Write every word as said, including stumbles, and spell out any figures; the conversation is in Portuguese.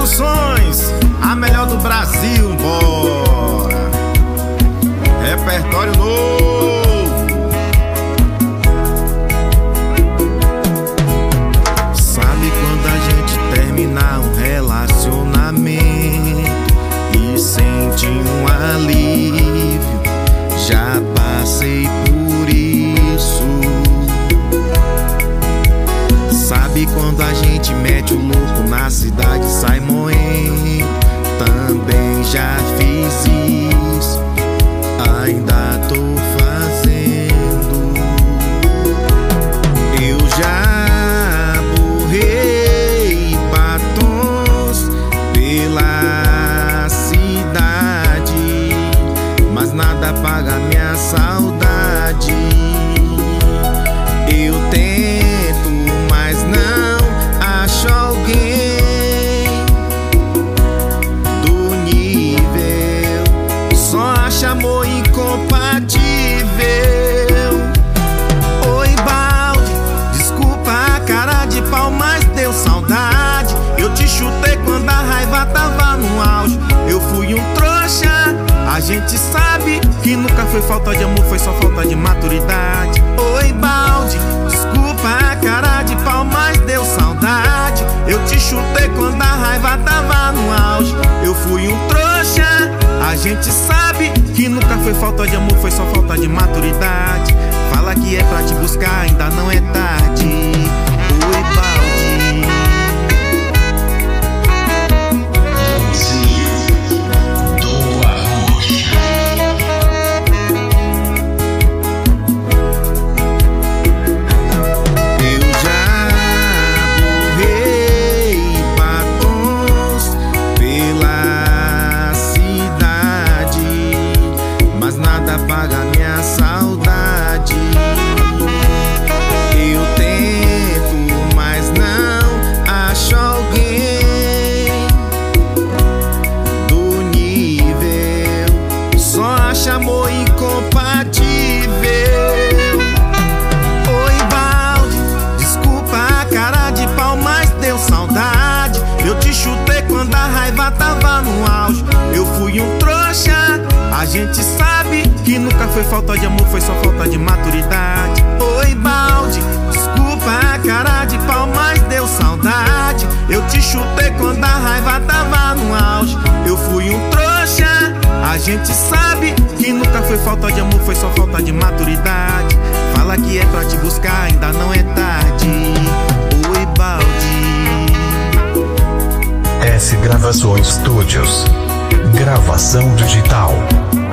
Produções, a melhor do Brasil, bora! Repertório novo. Sabe quando a gente termina um relacionamento e sente um alívio? Já passei por isso. Sabe quando a gente mete o louco na cidade e sai moendo? Também já fiz isso, ainda tô fazendo. Eu já borrei batons pela cidade, mas nada apaga minha saudade. Eu tento, mas não acho alguém do nível. Só acho amor incompatível. Oi, balde, desculpa a cara de pau, mas deu saudade. Eu te chutei quando a raiva tava no auge. Eu fui um trouxa. A gente sabe que nunca foi falta de amor, foi só falta de maturidade. Oi, balde, desculpa a cara de pau, mas deu saudade. Eu te chutei quando a raiva tava no auge. Eu fui um trouxa. A gente sabe que nunca foi falta de amor, foi só falta de maturidade. Fala que é pra te buscar, ainda não é tarde. Oi, balde. Apaga minha saudade. Eu tento, mas não acho alguém do nível. Só acho amor incompatível. Oi, balde, desculpa a cara de pau, mas deu saudade. Eu te chutei quando a raiva tava no auge. Eu fui um trouxa. A gente sabe que nunca foi falta de amor, foi só falta de maturidade. Oi, balde, desculpa a cara de pau, mas deu saudade. Eu te chutei quando a raiva tava no auge. Eu fui um trouxa. A gente sabe que nunca foi falta de amor, foi só falta de maturidade. Fala que é pra te buscar, ainda não é tarde. Oi, balde. S Gravações Studios. Gravação digital.